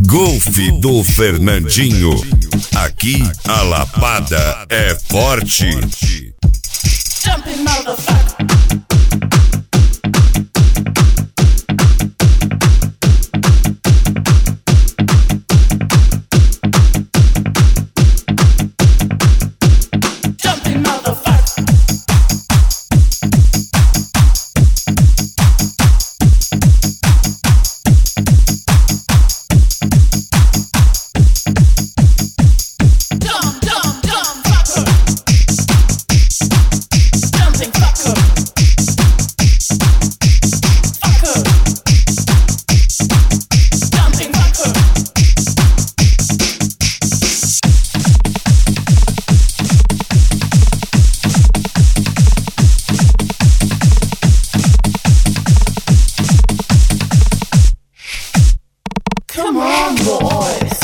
Golf do Fernandinho. Aqui a lapada é forte. Jumping motherfucker. Come on, boys.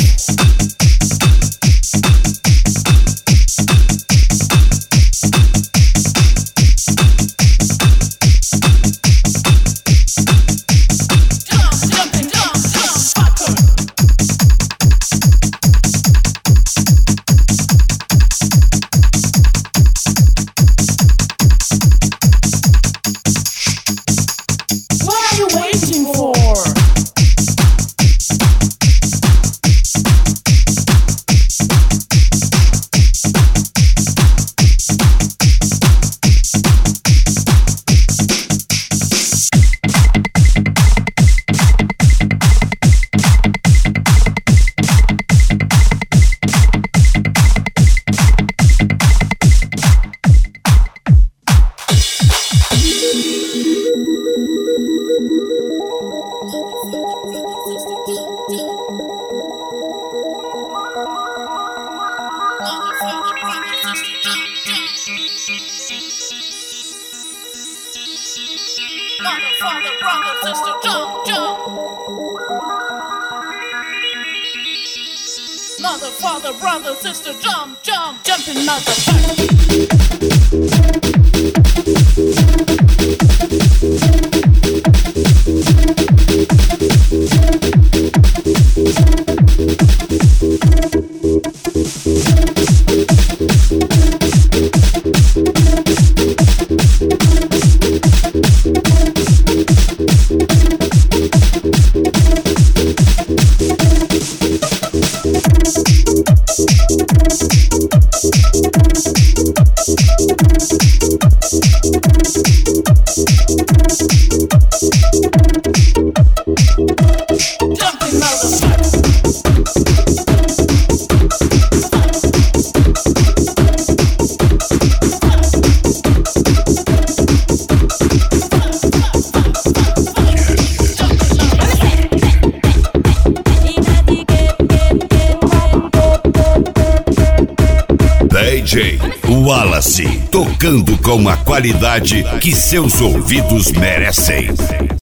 What are you waiting for? Father, brother, sister, jump, jump. Mother, father, brother, sister, jump, jump, jumping DJ Wallace, tocando com a qualidade que seus ouvidos merecem.